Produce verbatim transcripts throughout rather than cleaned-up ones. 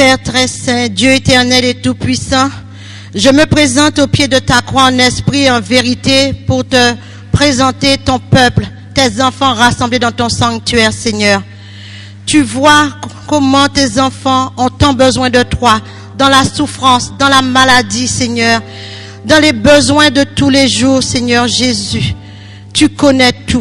Père très saint, Dieu éternel et tout-puissant, je me présente au pied de ta croix en esprit et en vérité pour te présenter ton peuple, tes enfants rassemblés dans ton sanctuaire, Seigneur. Tu vois comment tes enfants ont tant besoin de toi, dans la souffrance, dans la maladie, Seigneur, dans les besoins de tous les jours, Seigneur Jésus. Tu connais tout.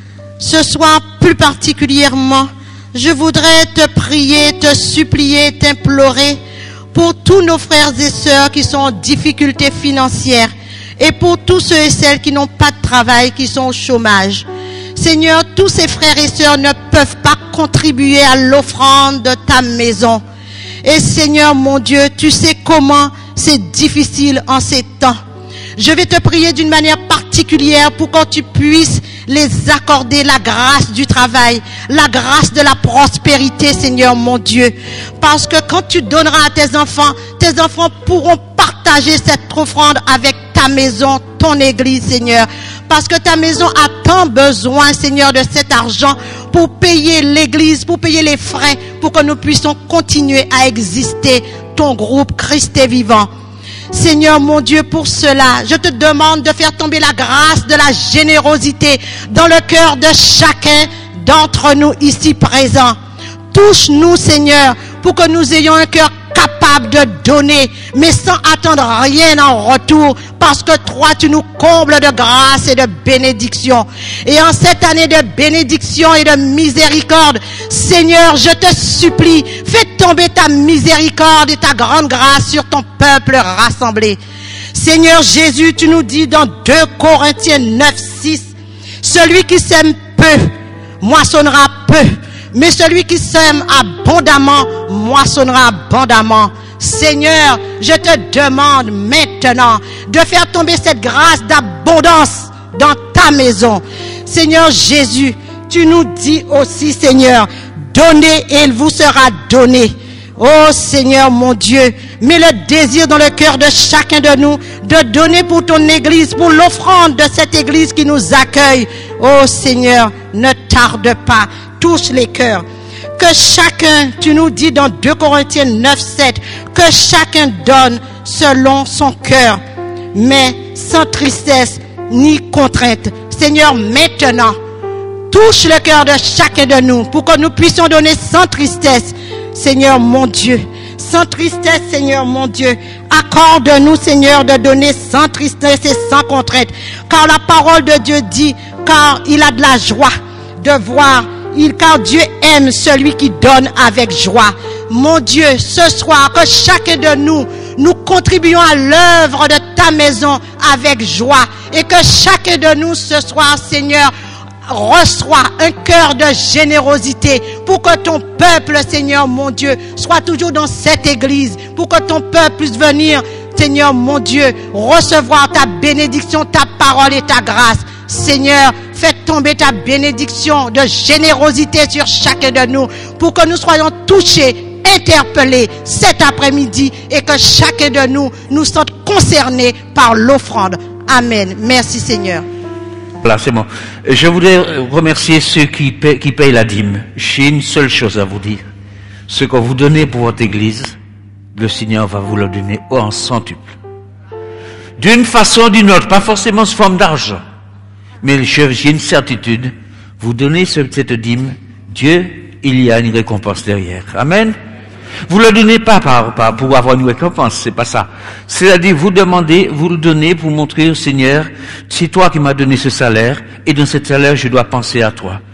Ce soir, plus particulièrement, je voudrais te prier, te supplier, t'implorer pour tous nos frères et sœurs qui sont en difficulté financière et pour tous ceux et celles qui n'ont pas de travail, qui sont au chômage. Seigneur, tous ces frères et sœurs ne peuvent pas contribuer à l'offrande de ta maison. Et Seigneur mon Dieu, tu sais comment c'est difficile en ces temps. Je vais te prier d'une manière particulière pour que tu puisses les accorder la grâce du travail, la grâce de la prospérité, Seigneur mon Dieu. Parce que quand tu donneras à tes enfants, tes enfants pourront partager cette offrande avec ta maison, ton église, Seigneur. Parce que ta maison a tant besoin, Seigneur, de cet argent pour payer l'église, pour payer les frais, pour que nous puissions continuer à exister, ton groupe Christ est vivant. Seigneur mon Dieu, pour cela, je te demande de faire tomber la grâce de la générosité dans le cœur de chacun d'entre nous ici présents. Touche-nous, Seigneur, pour que nous ayons un cœur capable de donner, mais sans attendre rien en retour, parce que toi, tu nous combles de grâce et de bénédiction. Et en cette année de bénédiction et de miséricorde, Seigneur, je te supplie, fais tomber ta miséricorde et ta grande grâce sur ton peuple rassemblé. Seigneur Jésus, tu nous dis dans deux Corinthiens neuf, six, celui qui sème peu, moissonnera peu. Mais celui qui sème abondamment, moissonnera abondamment. Seigneur, je te demande maintenant de faire tomber cette grâce d'abondance dans ta maison. Seigneur Jésus, tu nous dis aussi, Seigneur, donnez et il vous sera donné. Oh Seigneur mon Dieu, mets le désir dans le cœur de chacun de nous de donner pour ton église, pour l'offrande de cette église qui nous accueille. Oh Seigneur, ne tarde pas. Touche les cœurs. Que chacun, tu nous dis dans deux Corinthiens neuf, sept, que chacun donne selon son cœur, mais sans tristesse ni contrainte. Seigneur, maintenant, touche le cœur de chacun de nous pour que nous puissions donner sans tristesse. Seigneur mon Dieu, sans tristesse, Seigneur mon Dieu, accorde-nous, Seigneur, de donner sans tristesse et sans contrainte. Car la parole de Dieu dit, car il a de la joie de voir Il, car Dieu aime celui qui donne avec joie. Mon Dieu, ce soir, que chacun de nous, nous contribuons à l'œuvre de ta maison avec joie. Et que chacun de nous, ce soir, Seigneur, reçoit un cœur de générosité pour que ton peuple, Seigneur, mon Dieu, soit toujours dans cette église. Pour que ton peuple puisse venir, Seigneur, mon Dieu, recevoir ta bénédiction, ta parole et ta grâce. Seigneur, fais tomber ta bénédiction de générosité sur chacun de nous pour que nous soyons touchés, interpellés cet après-midi et que chacun de nous nous sente concernés par l'offrande. Amen. Merci Seigneur. Voilà, c'est bon. Je voudrais remercier ceux qui paient, qui payent la dîme. J'ai une seule chose à vous dire. Ce que vous donnez pour votre église, le Seigneur va vous le donner en centuple. D'une façon ou d'une autre, pas forcément sous forme d'argent. Mais j'ai une certitude, vous donnez cette dîme, Dieu, il y a une récompense derrière. Amen. Vous ne le donnez pas par, par, pour avoir une récompense, c'est pas ça. C'est-à-dire, vous demandez, vous le donnez pour montrer au Seigneur, c'est toi qui m'as donné ce salaire, et dans ce salaire, je dois penser à toi.